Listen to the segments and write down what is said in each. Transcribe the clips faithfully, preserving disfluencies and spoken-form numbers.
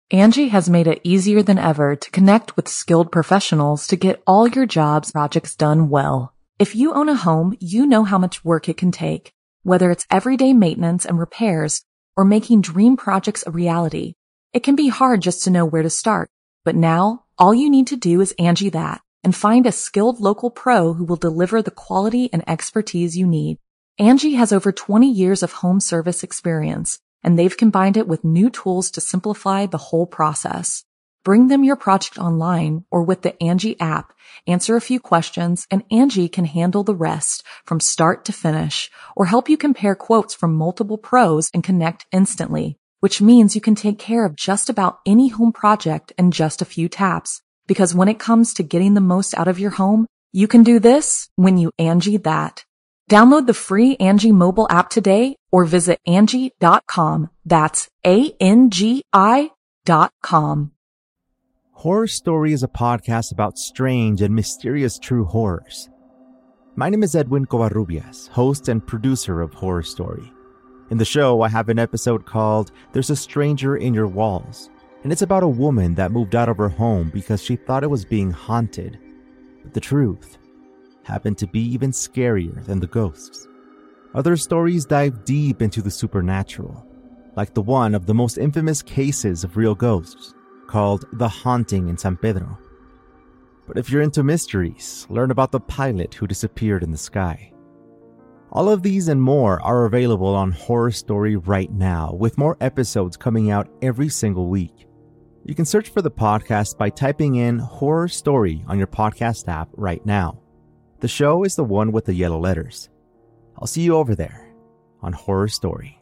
Angie has made it easier than ever to connect with skilled professionals to get all your jobs projects done well. If you own a home, you know how much work it can take, whether it's everyday maintenance and repairs or making dream projects a reality. It can be hard just to know where to start, but now all you need to do is Angie that and find a skilled local pro who will deliver the quality and expertise you need. Angie has over twenty years of home service experience, and they've combined it with new tools to simplify the whole process. Bring them your project online or with the Angie app, answer a few questions, and Angie can handle the rest from start to finish, or help you compare quotes from multiple pros and connect instantly, which means you can take care of just about any home project in just a few taps. Because when it comes to getting the most out of your home, you can do this when you Angie that. Download the free Angie mobile app today or visit Angie dot com. That's A N G I dot com. Horror Story is a podcast about strange and mysterious true horrors. My name is Edwin Covarrubias, host and producer of Horror Story. In the show, I have an episode called There's a Stranger in Your Walls, and it's about a woman that moved out of her home because she thought it was being haunted. But the truth happened to be even scarier than the ghosts. Other stories dive deep into the supernatural, like the one of the most infamous cases of real ghosts, called The Haunting in San Pedro. But if you're into mysteries, learn about the pilot who disappeared in the sky. All of these and more are available on Horror Story right now, with more episodes coming out every single week. You can search for the podcast by typing in Horror Story on your podcast app right now. The show is the one with the yellow letters. I'll see you over there on Horror Story.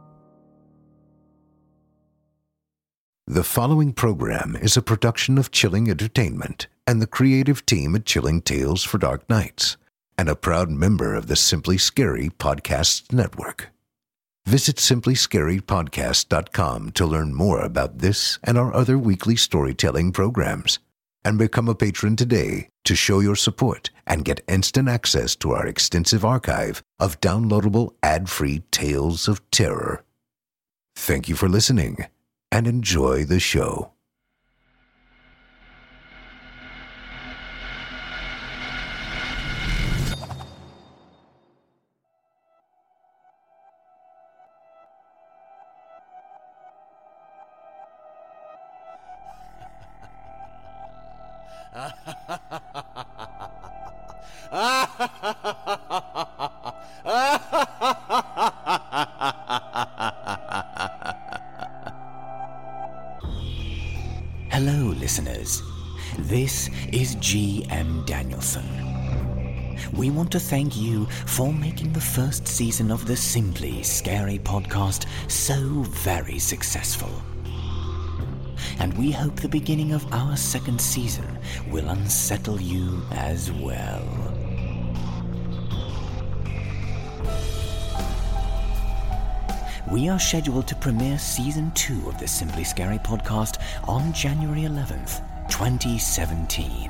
The following program is a production of Chilling Entertainment and the creative team at Chilling Tales for Dark Nights, and a proud member of the Simply Scary Podcasts Network. Visit simply scary podcast dot com to learn more about this and our other weekly storytelling programs, and become a patron today to show your support and get instant access to our extensive archive of downloadable ad-free tales of terror. Thank you for listening, and enjoy the show. Hello, listeners. This is G M Danielson. We want to thank you for making the first season of the Simply Scary podcast so very successful. And we hope the beginning of our second season will unsettle you as well. We are scheduled to premiere season two of the Simply Scary podcast on January eleventh, twenty seventeen.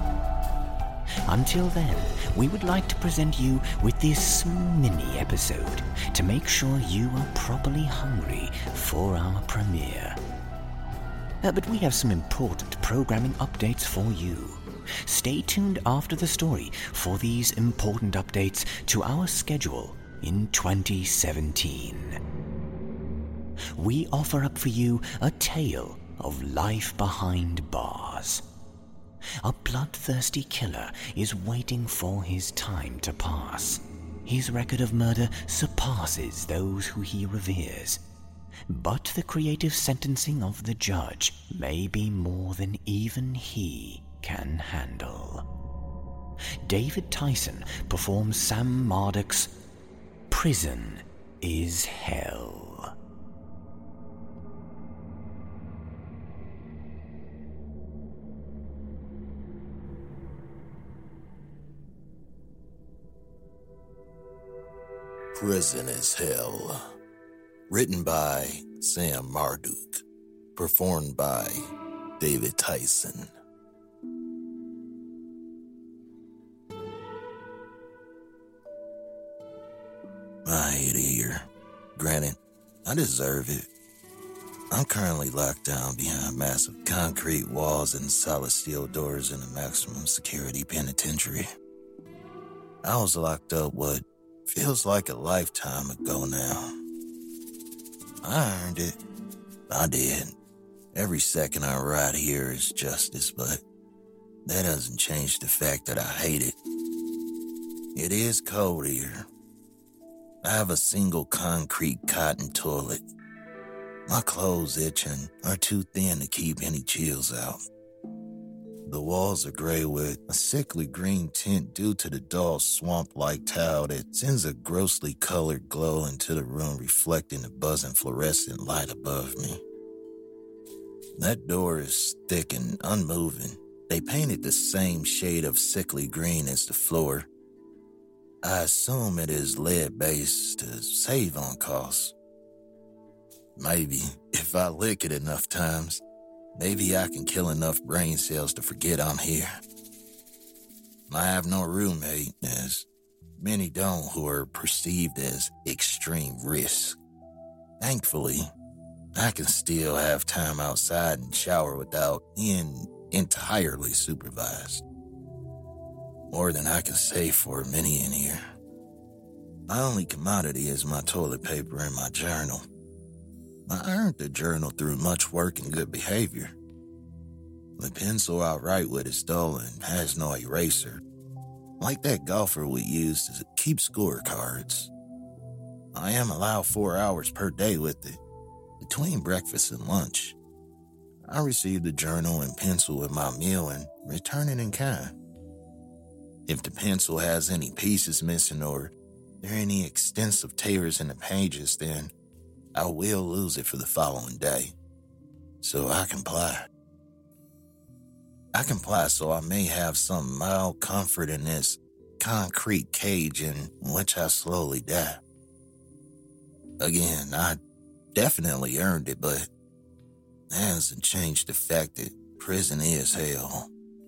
Until then, we would like to present you with this mini episode to make sure you are properly hungry for our premiere. Uh, but we have some important programming updates for you. Stay tuned after the story for these important updates to our schedule in twenty seventeen. We offer up for you a tale of life behind bars. A bloodthirsty killer is waiting for his time to pass. His record of murder surpasses those who he reveres. But the creative sentencing of the judge may be more than even he can handle. David Tyson performs Sam Marduk's Prison is Hell. Prison is Hell. Written by Sam Marduk. Performed by David Tyson. I hate it here. Granted, I deserve it. I'm currently locked down behind massive concrete walls and solid steel doors in a maximum security penitentiary. I was locked up what feels like a lifetime ago now. I earned it. I did. Every second I ride here is justice, but that doesn't change the fact that I hate it. It is cold here. I have a single concrete cotton toilet. My clothes itch and are too thin to keep any chills out. The walls are gray with a sickly green tint due to the dull swamp-like tile that sends a grossly colored glow into the room, reflecting the buzzing fluorescent light above me. That door is thick and unmoving. They painted the same shade of sickly green as the floor. I assume it is lead-based to save on costs. Maybe, if I lick it enough times, maybe I can kill enough brain cells to forget I'm here. I have no roommate, as many don't who are perceived as extreme risk. Thankfully, I can still have time outside and shower without being entirely supervised. More than I can say for many in here. My only commodity is my toilet paper and my journal. I earned the journal through much work and good behavior. The pencil I write with is dull and has no eraser, like that golfer would use to keep scorecards. I am allowed four hours per day with it, between breakfast and lunch. I receive the journal and pencil with my meal and return it in kind. If the pencil has any pieces missing or there are any extensive tears in the pages, then I will lose it for the following day. So I comply. I comply so I may have some mild comfort in this concrete cage in which I slowly die. Again, I definitely earned it, but that doesn't change the fact that prison is hell.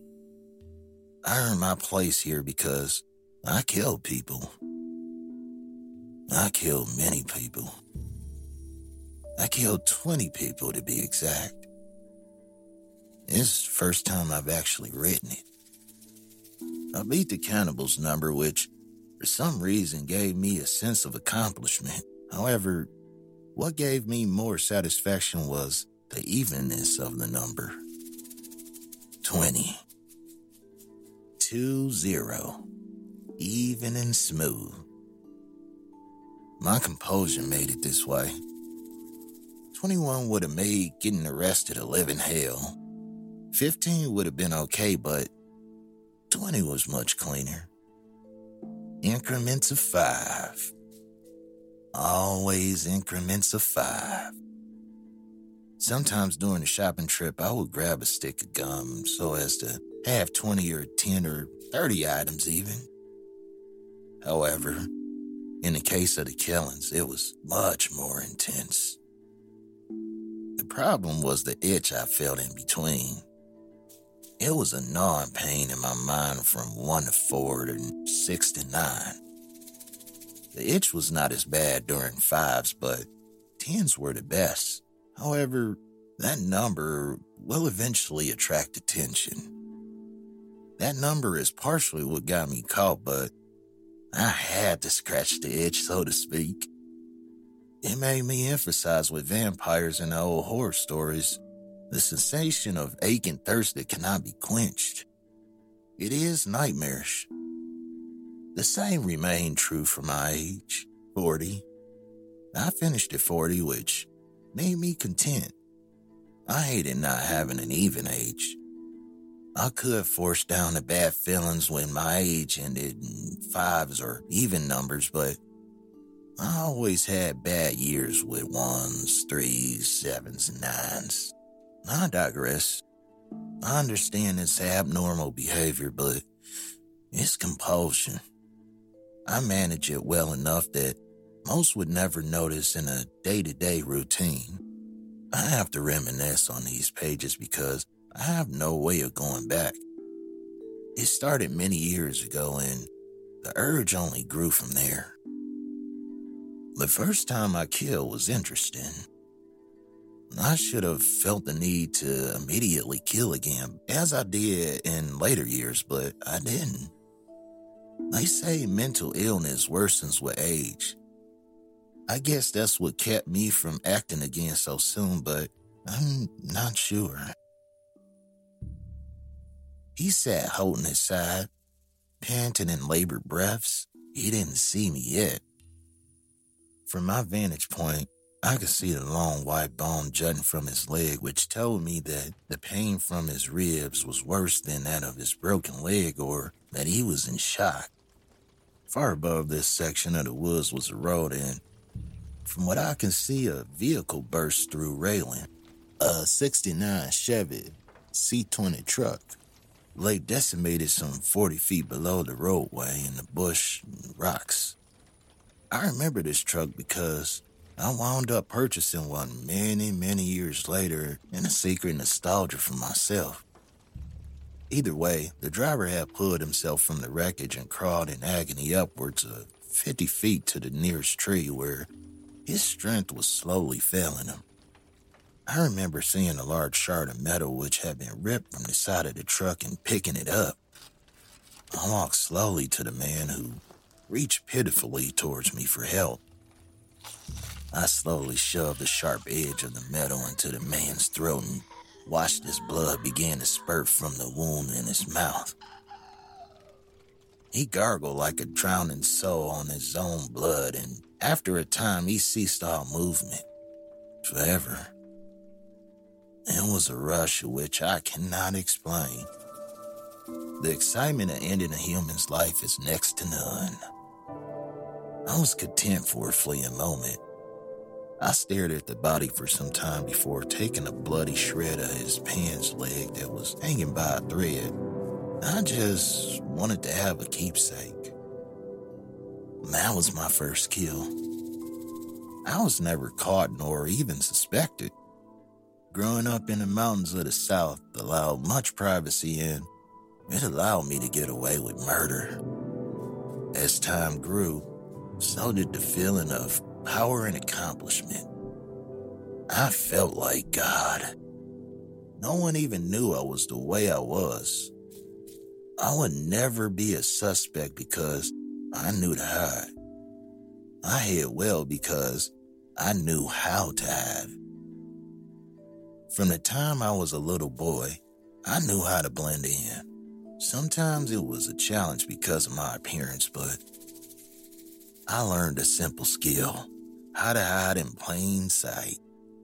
I earned my place here because I killed people. I killed many people. I killed twenty people to be exact. This is the first time I've actually written it. I beat the cannibals number, which for some reason gave me a sense of accomplishment. However, what gave me more satisfaction was the evenness of the number. twenty. Two zero. Even and smooth. My composure made it this way. twenty-one would have made getting arrested a living hell. fifteen would have been okay, but twenty was much cleaner. Increments of five. Always increments of five. Sometimes during the shopping trip, I would grab a stick of gum so as to have twenty or ten or thirty items even. However, in the case of the killings, it was much more intense. The problem was the itch I felt in between. It was a gnawing pain in my mind from one to four to six to nine. The itch was not as bad during fives, but tens were the best. However, that number will eventually attract attention. That number is partially what got me caught, but I had to scratch the itch, so to speak. It made me emphasize with vampires in the old horror stories the sensation of ache and thirst that cannot be quenched. It is nightmarish. The same remained true for my age, forty. I finished at forty, which made me content. I hated not having an even age. I could force down the bad feelings when my age ended in fives or even numbers, but I always had bad years with ones, threes, sevens, and nines. I digress. I understand it's abnormal behavior, but it's compulsion. I manage it well enough that most would never notice in a day-to-day routine. I have to reminisce on these pages because I have no way of going back. It started many years ago and the urge only grew from there. The first time I killed was interesting. I should have felt the need to immediately kill again, as I did in later years, but I didn't. They say mental illness worsens with age. I guess that's what kept me from acting again so soon, but I'm not sure. He sat holding his side, panting in labored breaths. He didn't see me yet. From my vantage point, I could see the long white bone jutting from his leg, which told me that the pain from his ribs was worse than that of his broken leg, or that he was in shock. Far above this section of the woods was a road, and from what I can see, a vehicle burst through railing. A sixty-nine Chevy C twenty truck lay decimated some forty feet below the roadway in the bush and rocks. I remember this truck because I wound up purchasing one many, many years later in a secret nostalgia for myself. Either way, the driver had pulled himself from the wreckage and crawled in agony upwards of fifty feet to the nearest tree where his strength was slowly failing him. I remember seeing a large shard of metal which had been ripped from the side of the truck and picking it up. I walked slowly to the man who reached pitifully towards me for help. I slowly shoved the sharp edge of the metal into the man's throat and watched his blood begin to spurt from the wound in his mouth. He gargled like a drowning soul on his own blood, and after a time he ceased all movement. Forever. It was a rush which I cannot explain. The excitement of ending a human's life is next to none. I was content for a fleeting moment. I stared at the body for some time before taking a bloody shred of his pants leg that was hanging by a thread. I just wanted to have a keepsake. That was my first kill. I was never caught nor even suspected. Growing up in the mountains of the South allowed much privacy, and it allowed me to get away with murder. As time grew, so did the feeling of power and accomplishment. I felt like God. No one even knew I was the way I was. I would never be a suspect because I knew to hide. I hid well because I knew how to hide. From the time I was a little boy, I knew how to blend in. Sometimes it was a challenge because of my appearance, but I learned a simple skill: how to hide in plain sight.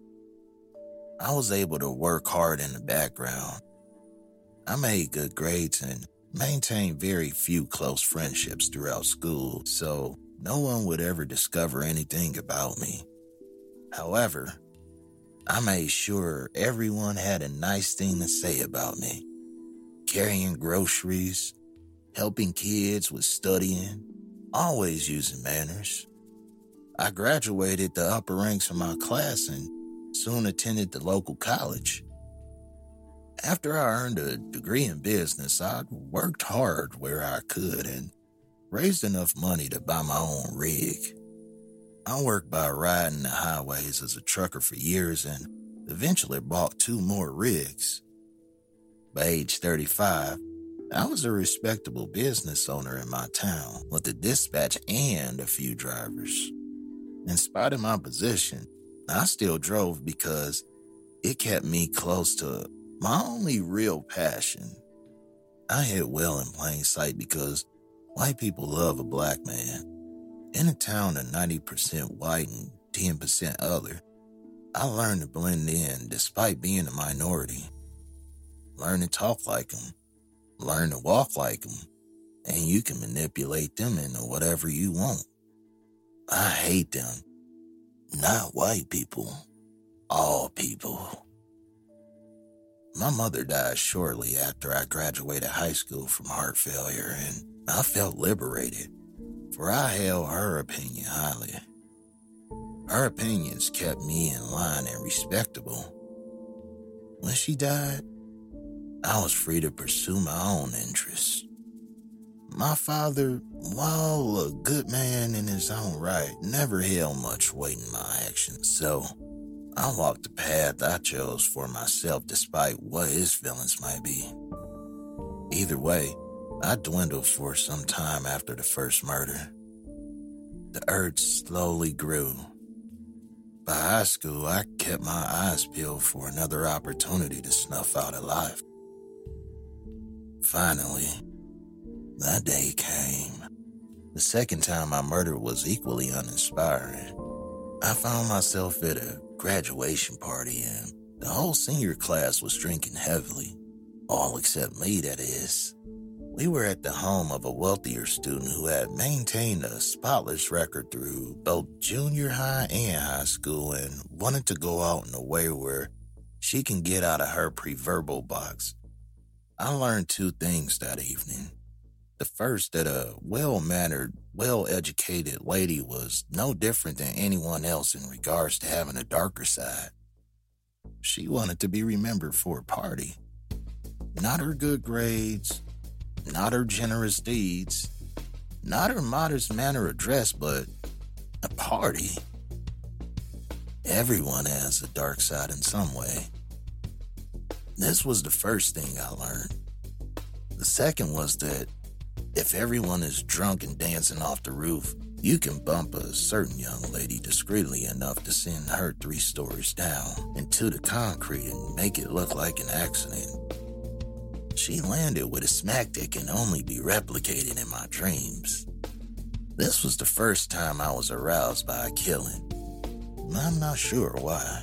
I was able to work hard in the background. I made good grades and maintained very few close friendships throughout school, so no one would ever discover anything about me. However, I made sure everyone had a nice thing to say about me. Carrying groceries, helping kids with studying, always using manners. I graduated the upper ranks of my class and soon attended the local college. After I earned a degree in business, I worked hard where I could and raised enough money to buy my own rig. I worked by riding the highways as a trucker for years and eventually bought two more rigs. By age thirty-five, I was a respectable business owner in my town with a dispatch and a few drivers. In spite of my position, I still drove because it kept me close to my only real passion. I hid well in plain sight because white people love a black man. In a town of ninety percent white and ten percent other, I learned to blend in despite being a minority. Learn to talk like them, learn to walk like them, and you can manipulate them into whatever you want. I hate them. Not white people. All people. My mother died shortly after I graduated high school from heart failure, and I felt liberated, for I held her opinion highly. Her opinions kept me in line and respectable. When she died, I was free to pursue my own interests. My father, while a good man in his own right, never held much weight in my actions, so I walked the path I chose for myself despite what his feelings might be. Either way, I dwindled for some time after the first murder. The urge slowly grew. By high school, I kept my eyes peeled for another opportunity to snuff out alive. Finally, that day came. The second time I murdered was equally uninspiring. I found myself at a graduation party and the whole senior class was drinking heavily. All except me, that is. We were at the home of a wealthier student who had maintained a spotless record through both junior high and high school and wanted to go out in a way where she can get out of her pre-verbal box. I learned two things that evening. The first, that a well-mannered, well-educated lady was no different than anyone else in regards to having a darker side. She wanted to be remembered for a party. Not her good grades, not her generous deeds, not her modest manner of dress, but a party. Everyone has a dark side in some way. This was the first thing I learned. The second was that if everyone is drunk and dancing off the roof, you can bump a certain young lady discreetly enough to send her three stories down into the concrete and make it look like an accident. She landed with a smack that can only be replicated in my dreams. This was the first time I was aroused by a killing. I'm not sure why.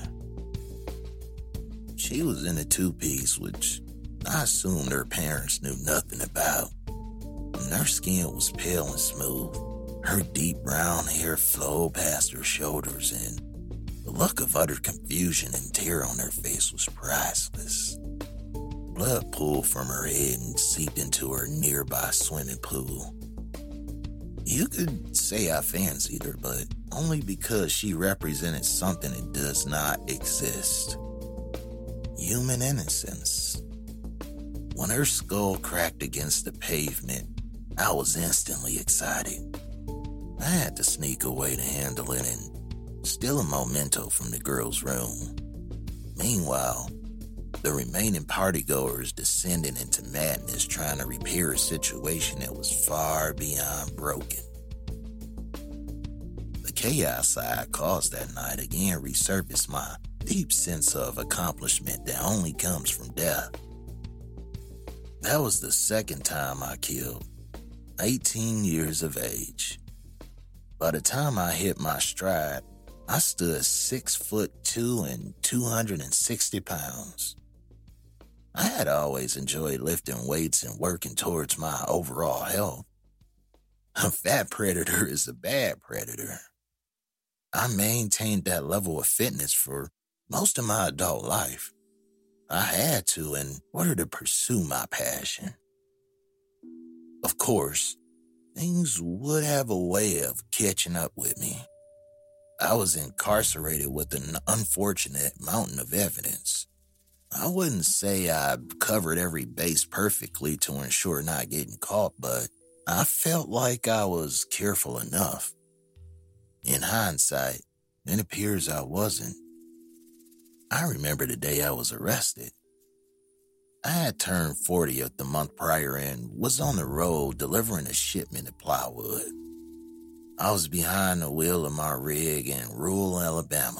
She was in a two-piece, which I assumed her parents knew nothing about. And her skin was pale and smooth. Her deep brown hair flowed past her shoulders, and the look of utter confusion and terror on her face was priceless. Blood pooled from her head and seeped into her nearby swimming pool. You could say I fancied her, but only because she represented something that does not exist. Human innocence. When her skull cracked against the pavement, I was instantly excited. I had to sneak away to handle it and steal a memento from the girl's room. Meanwhile, the remaining partygoers descended into madness trying to repair a situation that was far beyond broken. The chaos I caused that night again resurfaced my deep sense of accomplishment that only comes from death. That was the second time I killed, eighteen years of age. By the time I hit my stride, I stood six foot two and two hundred sixty pounds. I had always enjoyed lifting weights and working towards my overall health. A fat predator is a bad predator. I maintained that level of fitness for most of my adult life. I had to in order to pursue my passion. Of course, things would have a way of catching up with me. I was incarcerated with an unfortunate mountain of evidence. I wouldn't say I covered every base perfectly to ensure not getting caught, but I felt like I was careful enough. In hindsight, it appears I wasn't. I remember the day I was arrested. I had turned fortieth the month prior and was on the road delivering a shipment of plywood. I was behind the wheel of my rig in rural Alabama.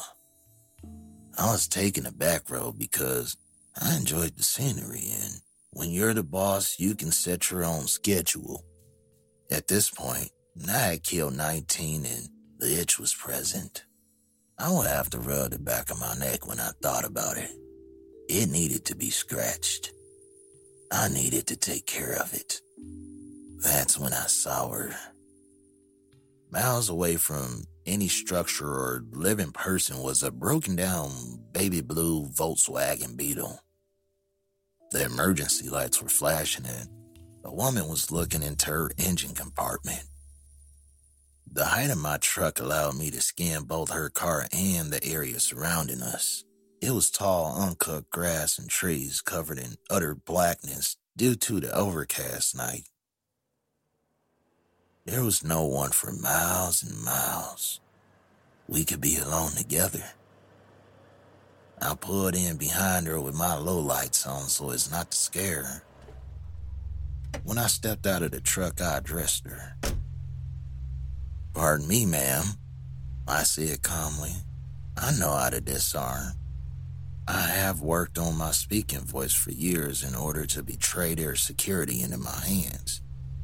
I was taking the back road because I enjoyed the scenery, and when you're the boss, you can set your own schedule. At this point, I had killed nineteen and the itch was present. I would have to rub the back of my neck when I thought about it. It needed to be scratched. I needed to take care of it. That's when I saw her. Miles away from any structure or living person was a broken down baby blue Volkswagen Beetle. The emergency lights were flashing and a woman was looking into her engine compartment. The height of my truck allowed me to scan both her car and the area surrounding us. It was tall, uncut grass and trees covered in utter blackness due to the overcast night. There was no one for miles and miles. We could be alone together. I pulled in behind her with my lowlights on so as not to scare her. When I stepped out of the truck, I addressed her. "Pardon me, ma'am," I said calmly. "I know how to disarm. I have worked on my speaking voice for years in order to betray their security into my hands.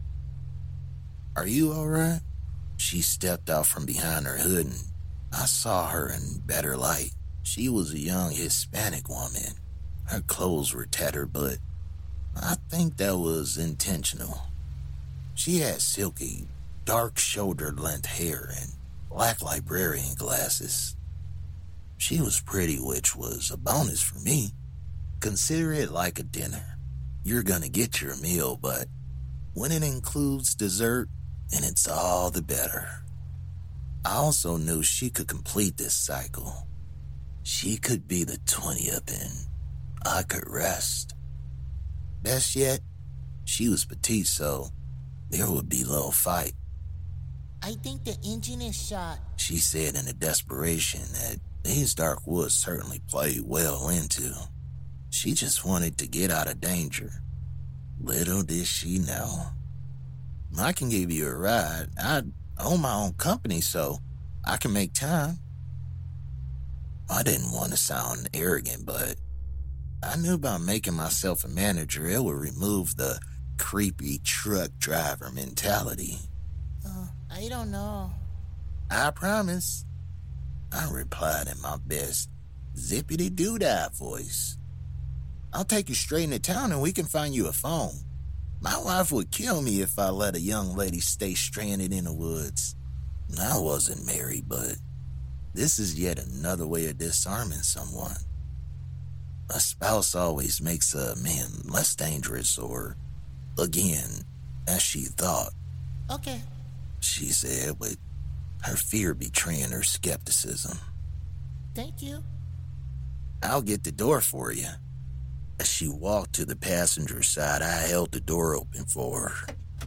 Are you all right?" She stepped out from behind her hood and I saw her in better light. She was a young Hispanic woman. Her clothes were tattered, but I think that was intentional. She had silky, dark shoulder-length hair and black librarian glasses. She was pretty, which was a bonus for me. Consider it like a dinner. You're gonna get your meal, but when it includes dessert, then it's all the better. I also knew she could complete this cycle. She could be the twentieth and I could rest. Best yet, she was petite, so there would be little fight. "I think the engine is shot," she said in a desperation that these dark woods certainly played well into. She just wanted to get out of danger. Little did she know. "I can give you a ride. I own my own company, so I can make time." I didn't want to sound arrogant, but I knew by making myself a manager, it would remove the creepy truck driver mentality. Uh, I don't know. "I promise," I replied in my best zippity-doo-dah voice. "I'll take you straight into town and we can find you a phone. My wife would kill me if I let a young lady stay stranded in the woods." I wasn't married, but this is yet another way of disarming someone. A spouse always makes a man less dangerous, or, again, as she thought. "Okay," she said, with her fear betraying her skepticism. "Thank you." "I'll get the door for you." As she walked to the passenger side, I held the door open for her.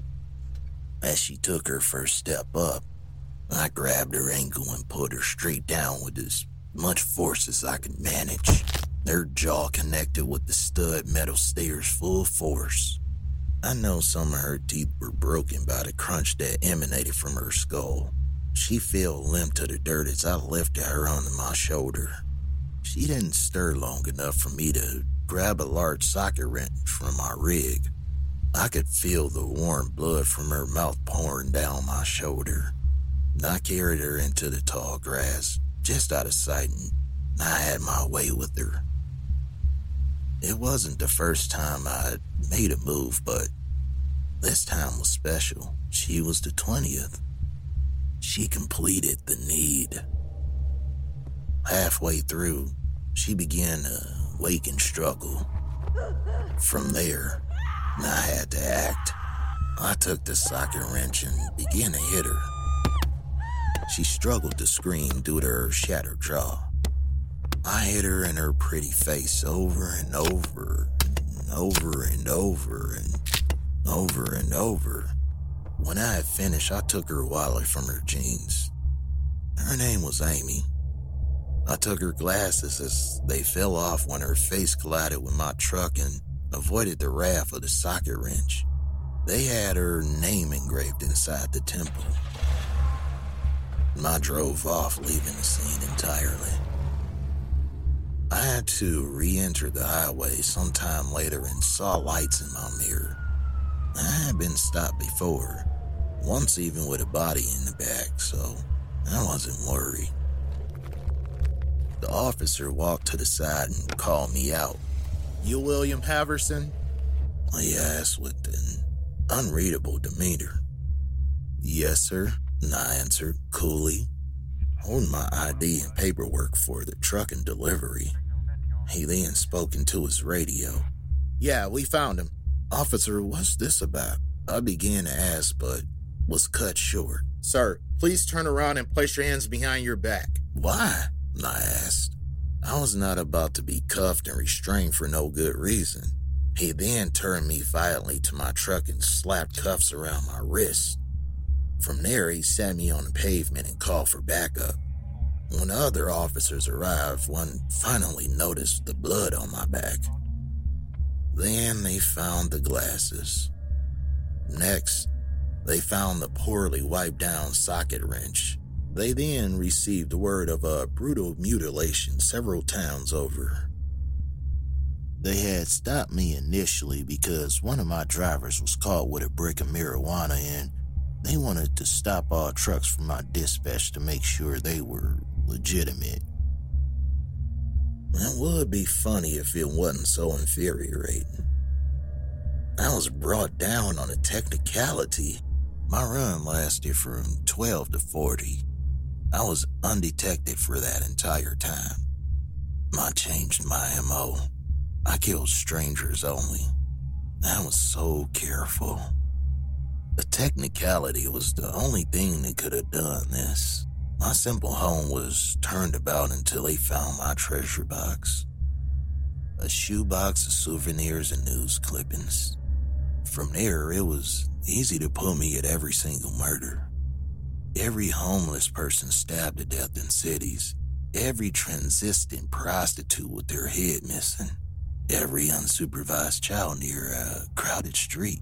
As she took her first step up, I grabbed her ankle and put her straight down with as much force as I could manage. Her jaw connected with the stud metal stairs full force. I know some of her teeth were broken by the crunch that emanated from her skull. She fell limp to the dirt as I lifted her onto my shoulder. She didn't stir long enough for me to grab a large socket wrench from my rig. I could feel the warm blood from her mouth pouring down my shoulder. I carried her into the tall grass, just out of sight, and I had my way with her. It wasn't the first time I'd made a move, but this time was special. She was the twentieth. She completed the need. Halfway through, she began to wake and struggle. From there, I had to act. I took the socket wrench and began to hit her. She struggled to scream due to her shattered jaw. I hit her in her pretty face over and over and over and over and over and over. When I had finished, I took her wallet from her jeans. Her name was Amy. I took her glasses as they fell off when her face collided with my truck and avoided the wrath of the socket wrench. They had her name engraved inside the temple. I drove off, leaving the scene entirely. I had to re-enter the highway sometime later and saw lights in my mirror. I had been stopped before, once even with a body in the back, so I wasn't worried. The officer walked to the side and called me out. "You William Haverson?" He asked with an unreadable demeanor. "Yes, sir," I answered coolly, holding my I D and paperwork for the truck and delivery. He then spoke into his radio. "Yeah, we found him." "Officer, what's this about?" I began to ask, but was cut short. "Sir, please turn around and place your hands behind your back." "Why?" I asked. I was not about to be cuffed and restrained for no good reason. He then turned me violently to my truck and slapped cuffs around my wrists. From there, he sat me on the pavement and called for backup. When the other officers arrived, one finally noticed the blood on my back. Then they found the glasses. Next, they found the poorly wiped down socket wrench. They then received word of a brutal mutilation several towns over. They had stopped me initially because one of my drivers was caught with a brick of marijuana, and they wanted to stop all trucks from my dispatch to make sure they were legitimate. It would be funny if it wasn't so infuriating. I was brought down on a technicality. My run lasted from twelve to forty. I was undetected for that entire time. I changed my M O. I killed strangers only. I was so careful. The technicality was the only thing that could have done this. My simple home was turned about until they found my treasure box. A shoebox of souvenirs and news clippings. From there, it was easy to put me at every single murder. Every homeless person stabbed to death in cities. Every transistent prostitute with their head missing. Every unsupervised child near a crowded street.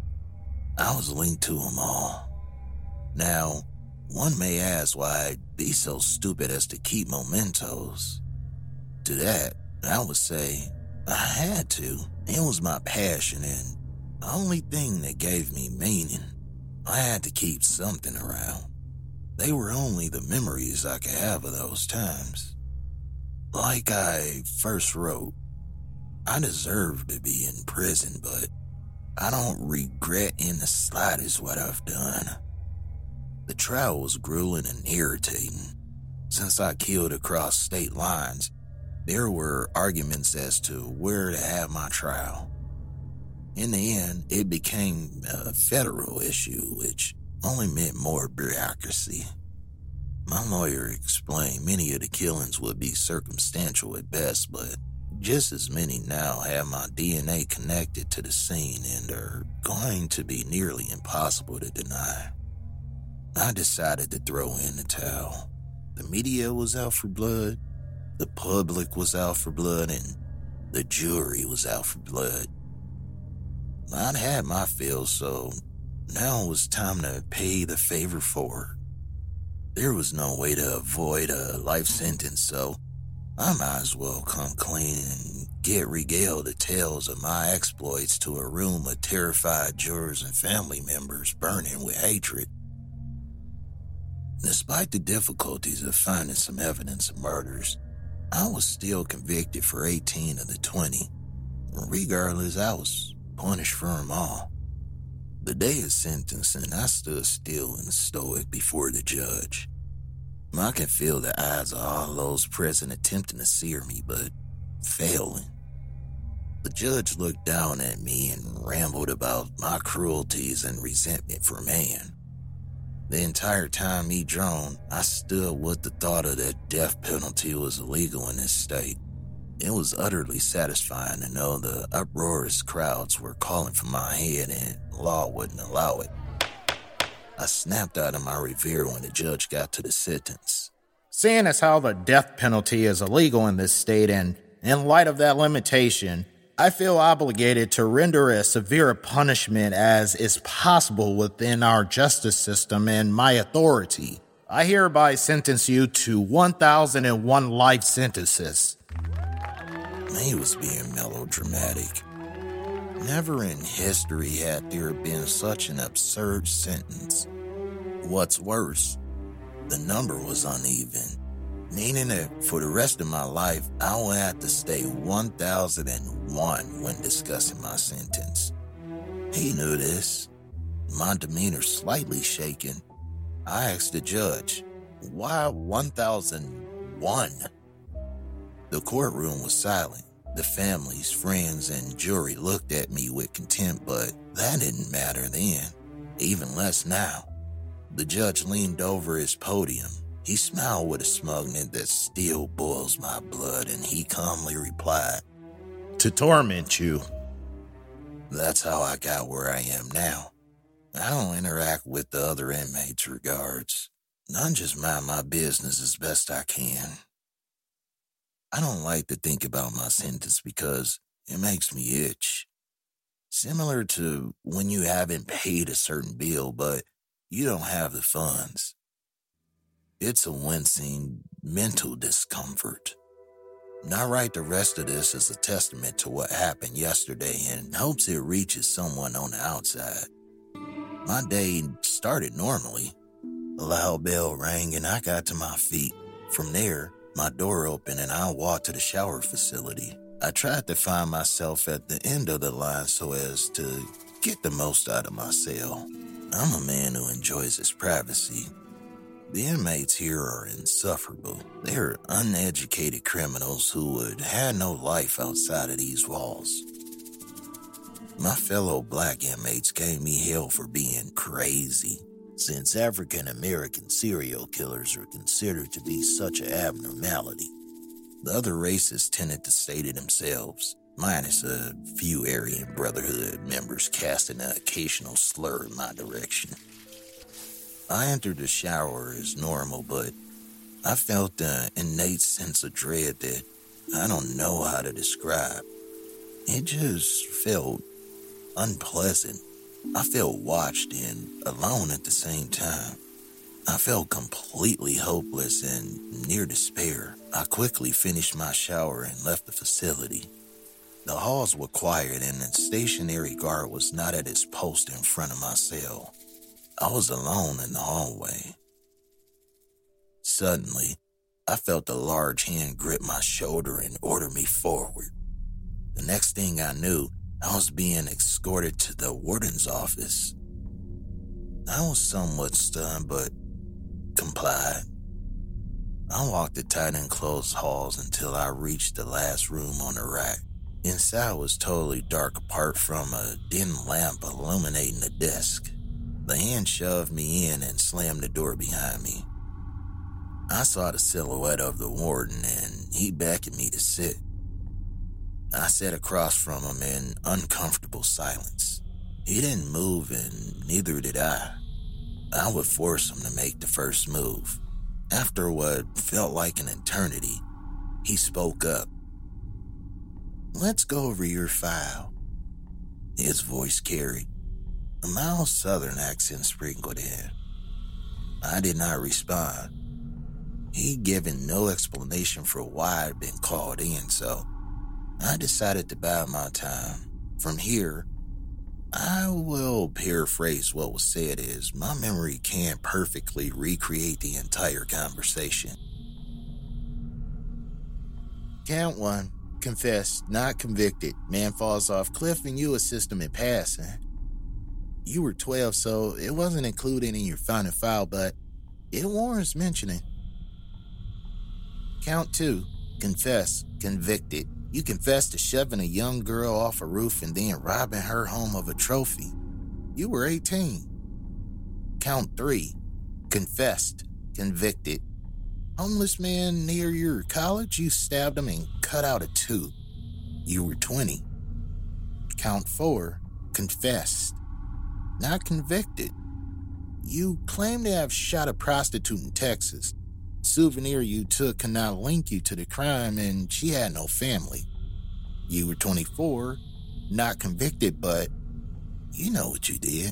I was linked to them all. Now, one may ask why I'd be so stupid as to keep mementos. To that, I would say I had to. It was my passion and the only thing that gave me meaning. I had to keep something around. They were only the memories I could have of those times. Like I first wrote, I deserve to be in prison, but I don't regret in the slightest what I've done. The trial was grueling and irritating. Since I killed across state lines, there were arguments as to where to have my trial. In the end, it became a federal issue, which only meant more bureaucracy. My lawyer explained many of the killings would be circumstantial at best, but just as many now have my D N A connected to the scene and are going to be nearly impossible to deny. I decided to throw in the towel. The media was out for blood, the public was out for blood, and the jury was out for blood. I'd had my fill, so now it was time to pay the favor forward. There was no way to avoid a life sentence, so I might as well come clean and get regaled the tales of my exploits to a room of terrified jurors and family members burning with hatred. Despite the difficulties of finding some evidence of murders, I was still convicted for eighteen of the twenty. Regardless, I was punished for them all. The day of sentencing, I stood still and stoic before the judge. I could feel the eyes of all those present attempting to sear me, but failing. The judge looked down at me and rambled about my cruelties and resentment for man. The entire time he droned, I stood with the thought of that death penalty was illegal in this state. It was utterly satisfying to know the uproarious crowds were calling for my head and law wouldn't allow it. I snapped out of my revere when the judge got to the sentence. Seeing as how the death penalty is illegal in this state, and in light of that limitation, I feel obligated to render as severe a punishment as is possible within our justice system and my authority. I hereby sentence you to one thousand one life sentences. He was being melodramatic. Never in history had there been such an absurd sentence. What's worse, the number was uneven, meaning that for the rest of my life, I will have to stay one thousand one when discussing my sentence. He knew this. My demeanor slightly shaken, I asked the judge, why one thousand one? The courtroom was silent. The families, friends, and jury looked at me with contempt, but that didn't matter then, even less now. The judge leaned over his podium. He smiled with a smugness that still boils my blood, and he calmly replied, To torment you. That's how I got where I am now. I don't interact with the other inmates regards. I just mind my business as best I can. I don't like to think about my sentence because it makes me itch. Similar to when you haven't paid a certain bill, but you don't have the funds. It's a wincing mental discomfort. And I write the rest of this as a testament to what happened yesterday in hopes it reaches someone on the outside. My day started normally. A loud bell rang and I got to my feet. From there, my door opened and I walked to the shower facility. I tried to find myself at the end of the line so as to get the most out of my cell. I'm a man who enjoys his privacy. The inmates here are insufferable. They're uneducated criminals who would have no life outside of these walls. My fellow black inmates gave me hell for being crazy, since African American serial killers are considered to be such an abnormality. The other races tended to stay to themselves, minus a few Aryan Brotherhood members casting an occasional slur in my direction. I entered the shower as normal, but I felt an innate sense of dread that I don't know how to describe. It just felt unpleasant. I felt watched and alone at the same time. I felt completely hopeless and near despair. I quickly finished my shower and left the facility. The halls were quiet and the stationary guard was not at his post in front of my cell. I was alone in the hallway. Suddenly, I felt a large hand grip my shoulder and order me forward. The next thing I knew, I was being escorted to the warden's office. I was somewhat stunned, but complied. I walked the tight enclosed halls until I reached the last room on the right. Inside was totally dark apart from a dim lamp illuminating the desk. The hand shoved me in and slammed the door behind me. I saw the silhouette of the warden and he beckoned me to sit. I sat across from him in uncomfortable silence. He didn't move and neither did I. I would force him to make the first move. After what felt like an eternity, he spoke up. "Let's go over your file." His voice carried. A mild southern accent sprinkled in. I did not respond. He'd given no explanation for why I'd been called in, so I decided to bide my time. From here, I will paraphrase what was said as my memory can't perfectly recreate the entire conversation. Count one. Confessed, not convicted. Man falls off cliff and you assist him in passing. You were twelve, so it wasn't included in your final file, but it warrants mentioning. Count two. Confess, convicted. You confessed to shoving a young girl off a roof and then robbing her home of a trophy. You were eighteen. Count three. Confessed, convicted. Homeless man near your college, you stabbed him and cut out a tooth. You were twenty. Count four. Confessed, not convicted. You claim to have shot a prostitute in Texas. Souvenir you took cannot link you to the crime and she had no family. You were twenty-four, not convicted, but you know what you did.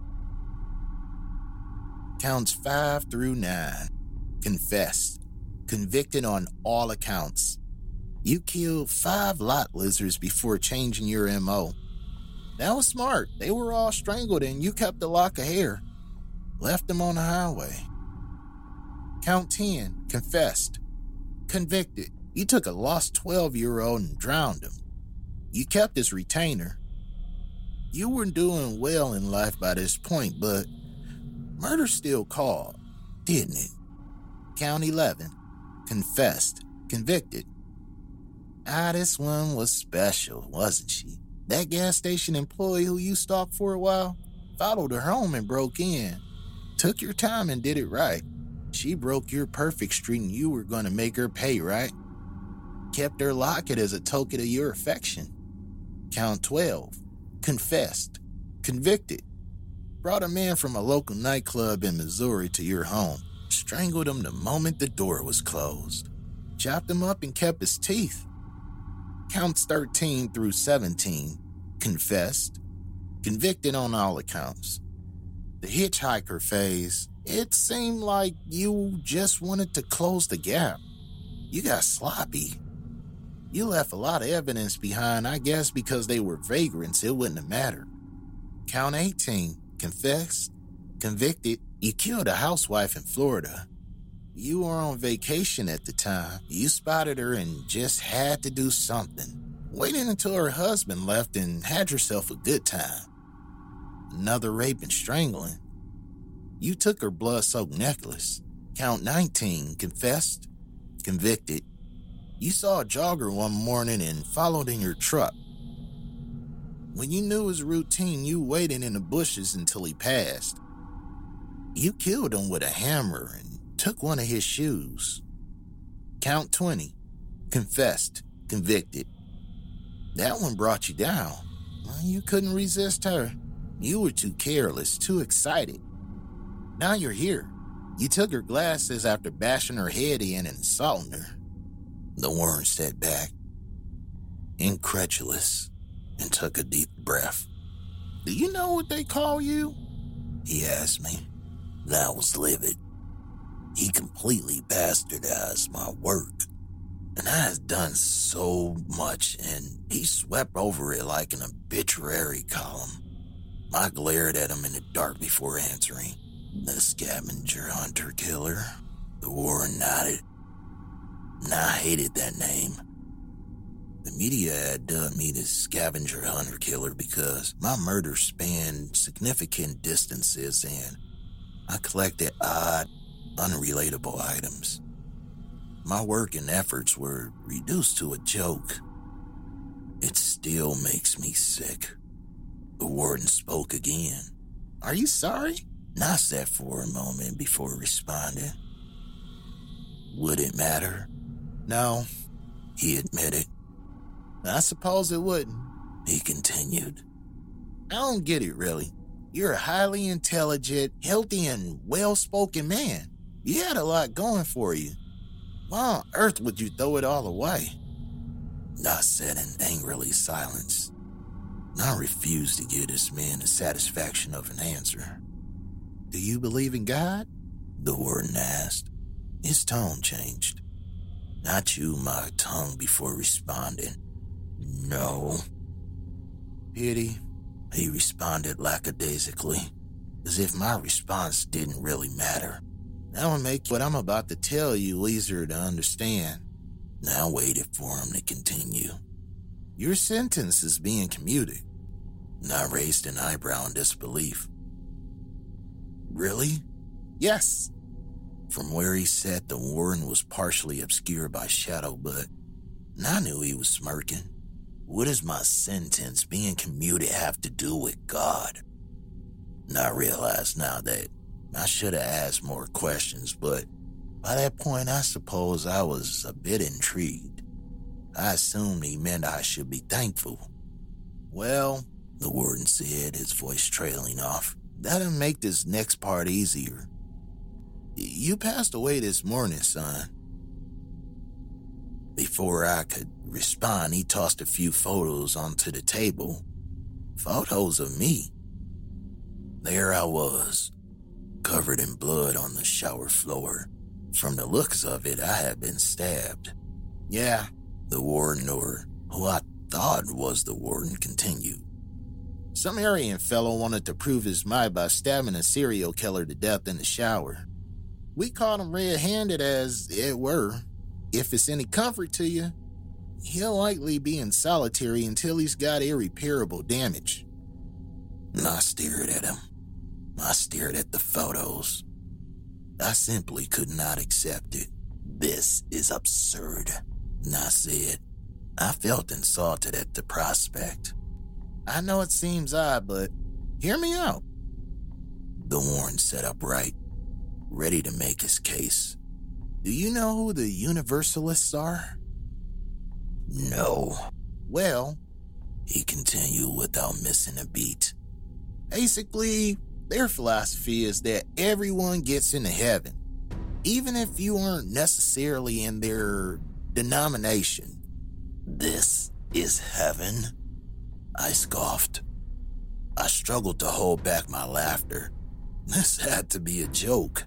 Counts five through nine. Confessed, convicted on all accounts. You killed five lot lizards before changing your M O. That was smart. They were all strangled and you kept a lock of hair. Left them on the highway. Count ten, confessed. Convicted. You took a lost twelve-year-old and drowned him. You kept his retainer. You were doing well in life by this point, but murder still called, didn't it? Count eleven, confessed. Convicted. Ah, this one was special, wasn't she? That gas station employee who you stalked for a while followed her home and broke in. Took your time and did it right. She broke your perfect street and you were going to make her pay, right? Kept her locket as a token of your affection. Count twelve. Confessed. Convicted. Brought a man from a local nightclub in Missouri to your home. strangled him the moment the door was closed, chopped him up and kept his teeth. Counts thirteen through seventeen, confessed, convicted on all accounts. The hitchhiker phase, it seemed like you just wanted to close the gap. You got sloppy. You left a lot of evidence behind, I guess because they were vagrants, it wouldn't have mattered. Count eighteen, confessed, convicted, you killed a housewife in Florida. You were on vacation at the time. You spotted her and just had to do something. Waited until her husband left and had yourself a good time. Another rape and strangling. You took her blood-soaked necklace. Count nineteen, confessed, convicted. You saw a jogger one morning and followed in your truck. When you knew his routine, you waited in the bushes until he passed. You killed him with a hammer and took one of his shoes. Count twenty, confessed, convicted. That one brought you down. Well, you couldn't resist her. You were too careless, too excited. Now you're here. You took her glasses after bashing her head in and assaulting her. The Warren sat back, incredulous, and took a deep breath. Do you know what they call you? He asked me. I was livid. He completely bastardized my work. And I had done so much, and he swept over it like an obituary column. I glared at him in the dark before answering. The scavenger hunter killer. The Warren nodded. And I hated that name. The media had dubbed me the scavenger hunter killer because my murder spanned significant distances and I collected odd, unrelatable items. My work and efforts were reduced to a joke. It still makes me sick. The warden spoke again. Are you sorry? And I sat for a moment before responding. Would it matter? No, he admitted. I suppose it wouldn't, he continued. I don't get it, really. You're a highly intelligent, healthy, and well-spoken man. You had a lot going for you. Why on earth would you throw it all away? I said in angrily silence. I refused to give this man the satisfaction of an answer. Do you believe in God? The warden asked. His tone changed. I chewed my tongue before responding. No. Pity, he responded lackadaisically, as if my response didn't really matter. That would make what I'm about to tell you easier to understand. I waited for him to continue. Your sentence is being commuted. I raised an eyebrow in disbelief. Really? Yes. From where he sat, the warden was partially obscured by shadow, but I knew he was smirking. What does my sentence being commuted have to do with God? And I realized now that I should have asked more questions, but by that point, I suppose I was a bit intrigued. I assumed he meant I should be thankful. Well, the warden said, his voice trailing off, that'll make this next part easier. You passed away this morning, son. Before I could respond, he tossed a few photos onto the table. Photos of me. There I was, covered in blood on the shower floor. From the looks of it, I had been stabbed. Yeah, the warden, or who I thought was the warden, continued. Some Aryan fellow wanted to prove his might by stabbing a serial killer to death in the shower. We caught him red-handed, as it were. If it's any comfort to you, he'll likely be in solitary until he's got irreparable damage. And I stared at him. I stared at the photos. I simply could not accept it. This is absurd. And I said, I felt insulted at the prospect. I know it seems odd, but hear me out. The warden sat upright, ready to make his case. Do you know who the Universalists are? No. Well, he continued without missing a beat. Basically, their philosophy is that everyone gets into heaven. even if you aren't necessarily in their denomination. This is heaven? I scoffed. I struggled to hold back my laughter. This had to be a joke.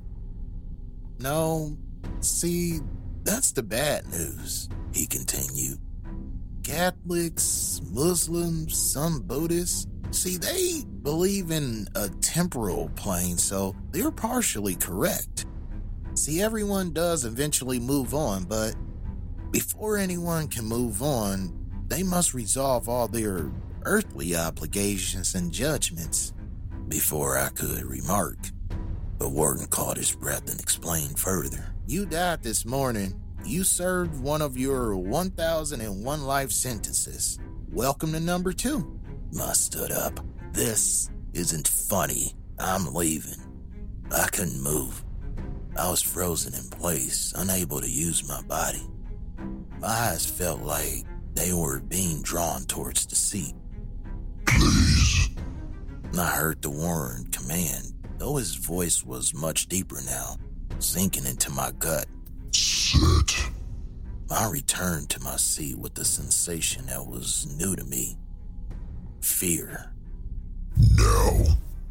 No, see, that's the bad news, he continued. Catholics, Muslims, some Buddhists, see, they believe in a temporal plane, so they're partially correct. See, everyone does eventually move on, but before anyone can move on, they must resolve all their earthly obligations and judgments. Before I could remark, the warden caught his breath and explained further. You died this morning. You served one of your one thousand one life sentences. Welcome to number two. I stood up. This isn't funny. I'm leaving. I couldn't move. I was frozen in place, unable to use my body. My eyes felt like they were being drawn towards the seat. Please. I heard the warden command, though his voice was much deeper now, sinking into my gut. Sit. I returned to my seat with a sensation that was new to me. Fear. No.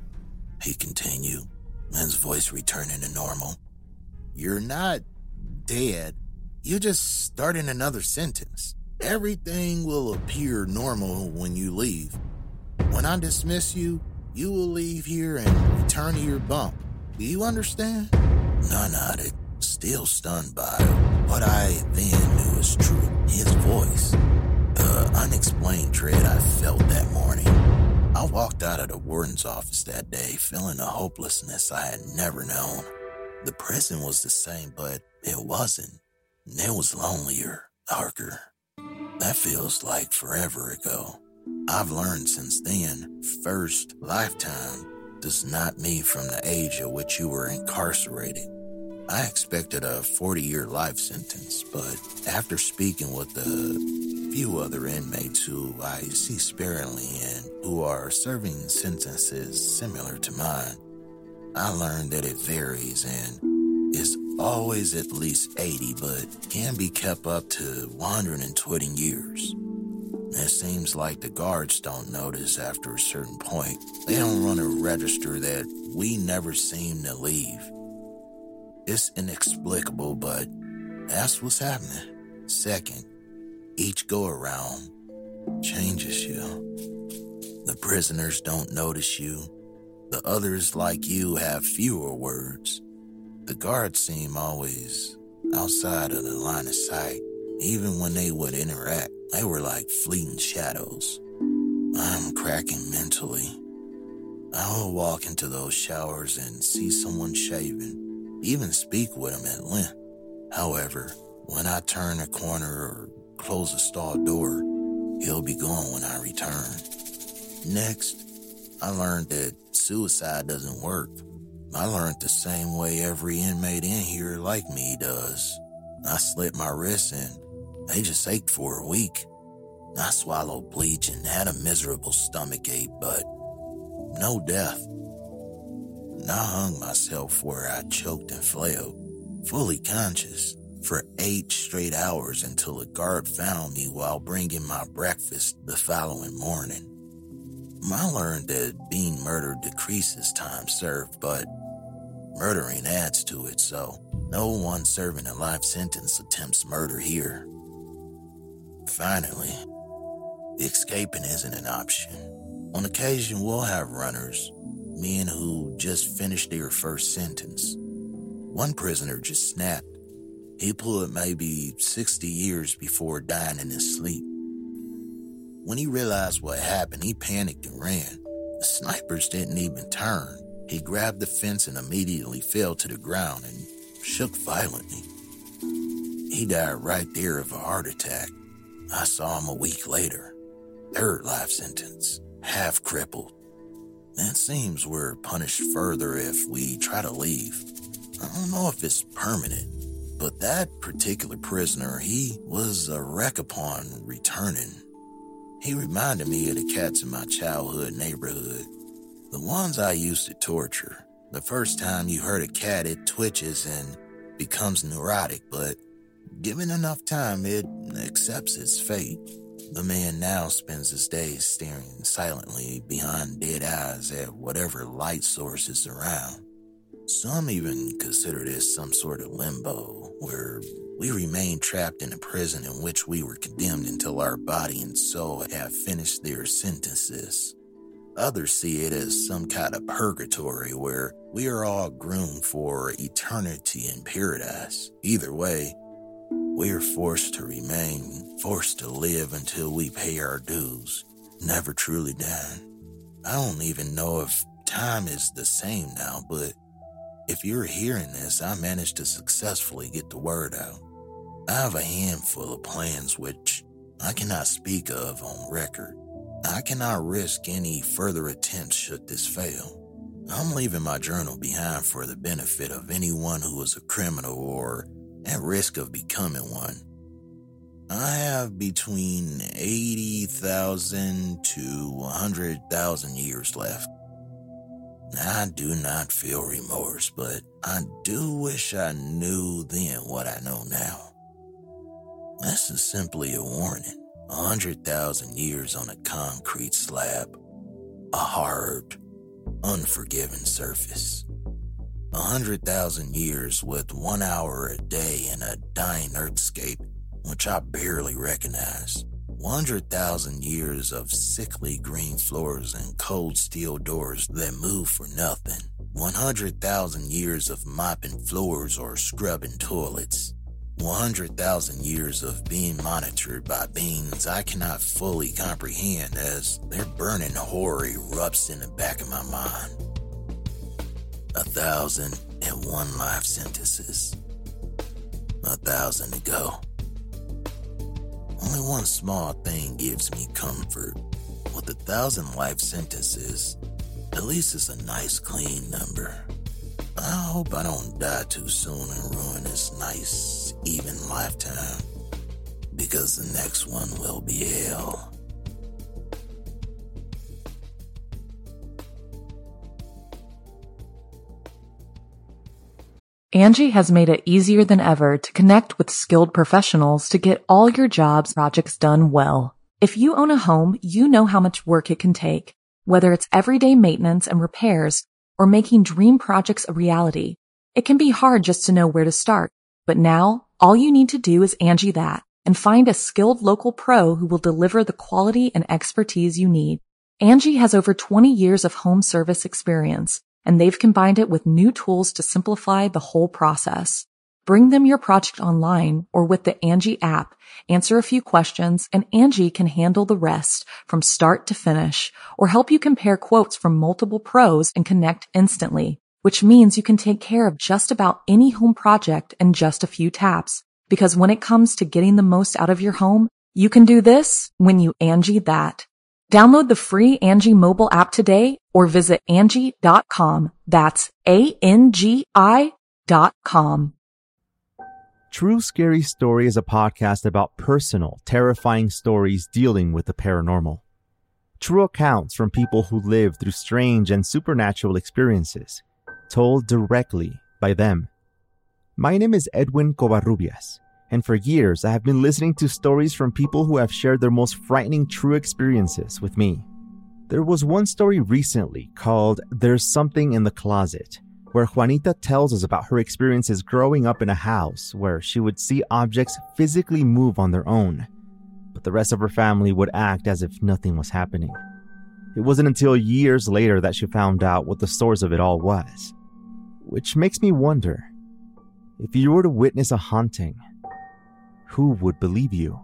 He continued, his voice returning to normal. You're not dead. You just started another sentence. Everything will appear normal when you leave. When I dismiss you, you will leave here and return to your bunk. Do you understand? I nodded, still stunned by what I then knew was true. His voice. The unexplained dread I felt that morning. I walked out of the warden's office that day feeling a hopelessness I had never known. The prison was the same, but it wasn't. It was lonelier, darker. That feels like forever ago. I've learned since then, first, lifetime does not mean from the age at which you were incarcerated. I expected a forty-year life sentence, but after speaking with a few other inmates who I see sparingly and who are serving sentences similar to mine, I learned that it varies and is always at least eighty, but can be kept up to one hundred twenty years. It seems like the guards don't notice after a certain point. They don't run a register that we never seem to leave. It's inexplicable, but that's what's happening. Second, each go-around changes you. The prisoners don't notice you. The others, like you, have fewer words. The guards seem always outside of the line of sight. Even when they would interact, they were like fleeting shadows. I'm cracking mentally. I will walk into those showers and see someone shaving, even speak with them at length. However, when I turn a corner or close a stall door, he'll be gone when I return. Next, I learned that suicide doesn't work. I learned the same way every inmate in here like me does. I slit my wrists and they just ached for a week. I swallowed bleach and had a miserable stomach ache, but no death. And I hung myself where I choked and flailed, fully conscious, for eight straight hours until a guard found me while bringing my breakfast the following morning. I learned that being murdered decreases time served, but murdering adds to it, so no one serving a life sentence attempts murder here. Finally, escaping isn't an option. On occasion, we'll have runners, men who just finished their first sentence. One prisoner just snapped. He pulled maybe sixty years before dying in his sleep. When he realized what happened, he panicked and ran. The snipers didn't even turn. He grabbed the fence and immediately fell to the ground and shook violently. He died right there of a heart attack. I saw him a week later. Third life sentence, half crippled. It seems we're punished further if we try to leave. I don't know if it's permanent, but that particular prisoner, he was a wreck upon returning. He reminded me of the cats in my childhood neighborhood. The ones I used to torture. The first time you hurt a cat, it twitches, and becomes neurotic, but given enough time, it accepts its fate. The man now spends his days staring silently behind dead eyes at whatever light source is around. Some even consider this some sort of limbo, where we remain trapped in a prison in which we were condemned until our body and soul have finished their sentences. Others see it as some kind of purgatory where we are all groomed for eternity in paradise. Either way, we are forced to remain, forced to live until we pay our dues, never truly dying. I don't even know if time is the same now, but if you're hearing this, I managed to successfully get the word out. I have a handful of plans which I cannot speak of on record. I cannot risk any further attempts should this fail. I'm leaving my journal behind for the benefit of anyone who is a criminal or at risk of becoming one. I have between eighty thousand to one hundred thousand years left. I do not feel remorse, but I do wish I knew then what I know now. This is simply a warning. A hundred thousand years on a concrete slab. A hard, unforgiving surface. A hundred thousand years with one hour a day in a dying earthscape, which I barely recognize. One hundred thousand years of sickly green floors and cold steel doors that move for nothing. One hundred thousand years of mopping floors or scrubbing toilets. One hundred thousand years of being monitored by beings I cannot fully comprehend as their burning horror erupts in the back of my mind. A thousand and one life sentences. A thousand to go. Only one small thing gives me comfort. With a thousand life sentences, at least it's a nice clean number. I hope I don't die too soon and ruin this nice, even lifetime. Because the next one will be hell. Angie has made it easier than ever to connect with skilled professionals to get all your jobs projects done well. If you own a home, you know how much work it can take, whether it's everyday maintenance and repairs or making dream projects a reality. It can be hard just to know where to start, but now all you need to do is Angie that and find a skilled local pro who will deliver the quality and expertise you need. Angie has over twenty years of home service experience, and they've combined it with new tools to simplify the whole process. Bring them your project online or with the Angie app, answer a few questions, and Angie can handle the rest from start to finish or help you compare quotes from multiple pros and connect instantly, which means you can take care of just about any home project in just a few taps. Because when it comes to getting the most out of your home, you can do this when you Angie that. Download the free Angie mobile app today or visit Angie dot com. That's A N G I dot com. True Scary Story is a podcast about personal, terrifying stories dealing with the paranormal. True accounts from people who live through strange and supernatural experiences, told directly by them. My name is Edwin Covarrubias, and for years I have been listening to stories from people who have shared their most frightening true experiences with me. There was one story recently called There's Something in the Closet, where Juanita tells us about her experiences growing up in a house where she would see objects physically move on their own, but the rest of her family would act as if nothing was happening. It wasn't until years later that she found out what the source of it all was. Which makes me wonder, if you were to witness a haunting, who would believe you?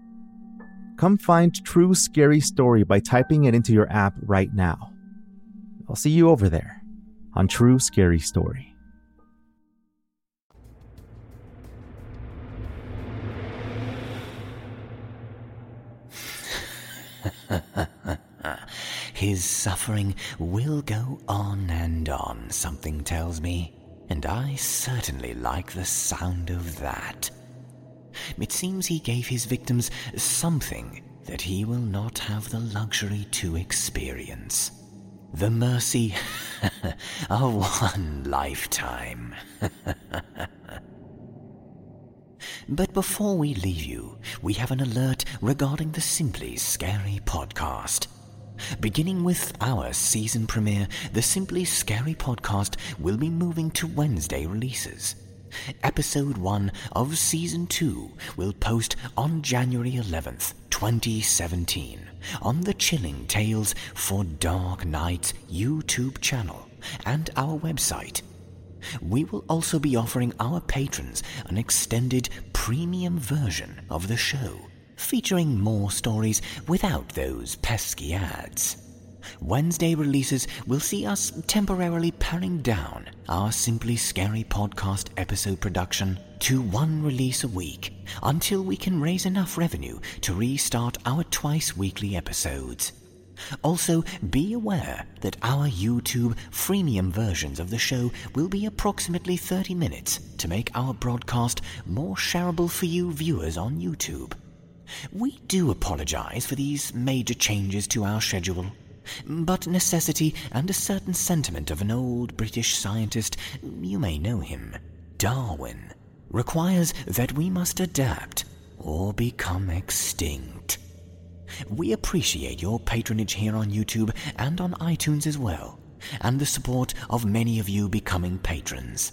Come find True Scary Story by typing it into your app right now. I'll see you over there on True Scary Story. His suffering will go on and on, something tells me, and I certainly like the sound of that. It seems he gave his victims something that he will not have the luxury to experience. The mercy of one lifetime. But before we leave you, we have an alert regarding the Simply Scary podcast. Beginning with our season premiere, the Simply Scary podcast will be moving to Wednesday releases. Episode one of Season two will post on January eleventh, twenty seventeen, on the Chilling Tales for Dark Nights YouTube channel and our website. We will also be offering our patrons an extended premium version of the show, featuring more stories without those pesky ads. Wednesday releases will see us temporarily paring down our Simply Scary podcast episode production to one release a week until we can raise enough revenue to restart our twice-weekly episodes. Also, be aware that our YouTube freemium versions of the show will be approximately thirty minutes to make our broadcast more shareable for you viewers on YouTube. We do apologize for these major changes to our schedule, but necessity and a certain sentiment of an old British scientist, you may know him, Darwin, requires that we must adapt or become extinct. We appreciate your patronage here on YouTube and on iTunes as well, and the support of many of you becoming patrons.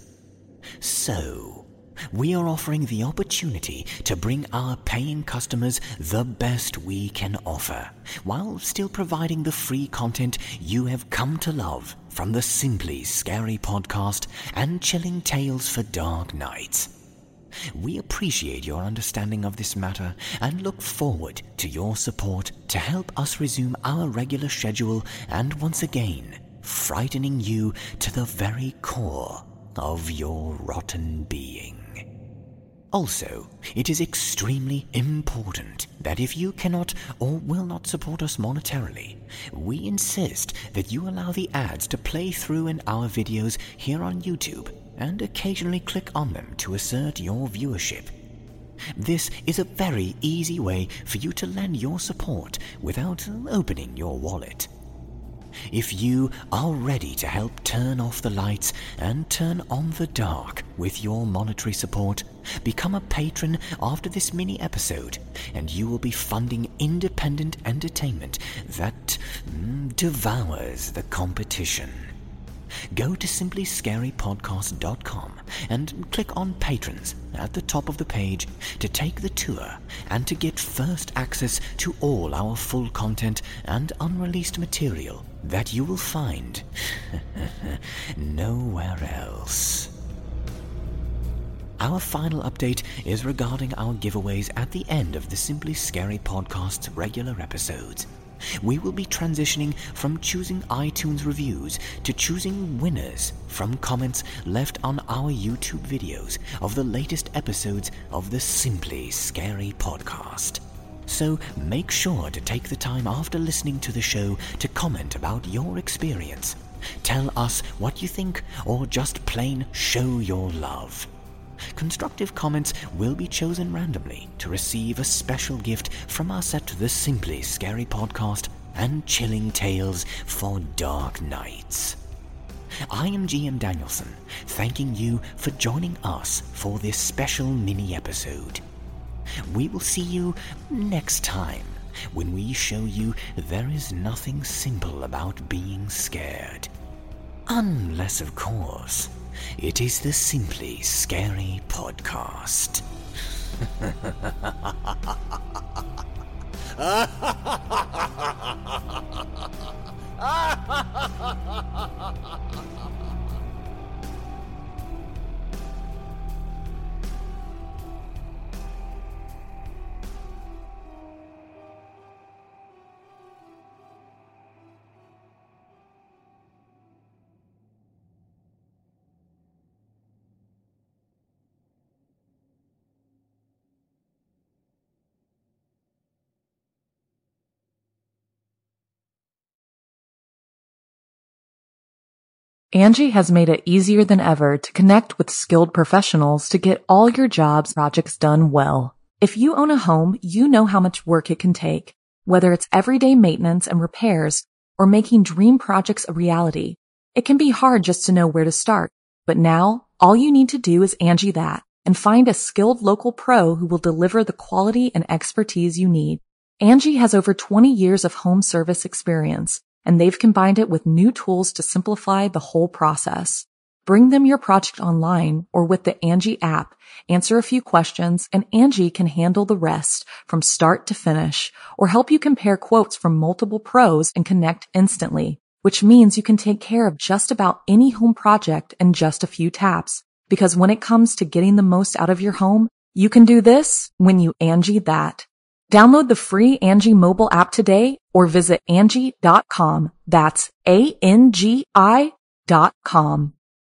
So, we are offering the opportunity to bring our paying customers the best we can offer, while still providing the free content you have come to love from the Simply Scary podcast and Chilling Tales for Dark Nights. We appreciate your understanding of this matter and look forward to your support to help us resume our regular schedule and once again, frightening you to the very core of your rotten being. Also, it is extremely important that if you cannot or will not support us monetarily, we insist that you allow the ads to play through in our videos here on YouTube and occasionally click on them to assert your viewership. This is a very easy way for you to lend your support without opening your wallet. If you are ready to help turn off the lights and turn on the dark with your monetary support, become a patron after this mini episode, and you will be funding independent entertainment that mm, devours the competition. Go to simply scary podcast dot com and click on Patrons at the top of the page to take the tour and to get first access to all our full content and unreleased material that you will find nowhere else. Our final update is regarding our giveaways at the end of the Simply Scary podcast's regular episodes. We will be transitioning from choosing iTunes reviews to choosing winners from comments left on our YouTube videos of the latest episodes of the Simply Scary podcast. So make sure to take the time after listening to the show to comment about your experience. Tell us what you think or just plain show your love. Constructive comments will be chosen randomly to receive a special gift from us at the Simply Scary podcast and Chilling Tales for Dark Nights. I am G M Danielson, thanking you for joining us for this special mini episode. We will see you next time when we show you there is nothing simple about being scared. Unless, of course, it is the Simply Scary podcast. Angie has made it easier than ever to connect with skilled professionals to get all your jobs projects done well. If you own a home, you know how much work it can take, whether it's everyday maintenance and repairs or making dream projects a reality. It can be hard just to know where to start, but now all you need to do is Angie that and find a skilled local pro who will deliver the quality and expertise you need. Angie has over twenty years of home service experience, and they've combined it with new tools to simplify the whole process. Bring them your project online or with the Angie app, answer a few questions, and Angie can handle the rest from start to finish, or help you compare quotes from multiple pros and connect instantly, which means you can take care of just about any home project in just a few taps. Because when it comes to getting the most out of your home, you can do this when you Angie that. Download the free Angie mobile app today or visit Angie dot com. That's A N G I dot com.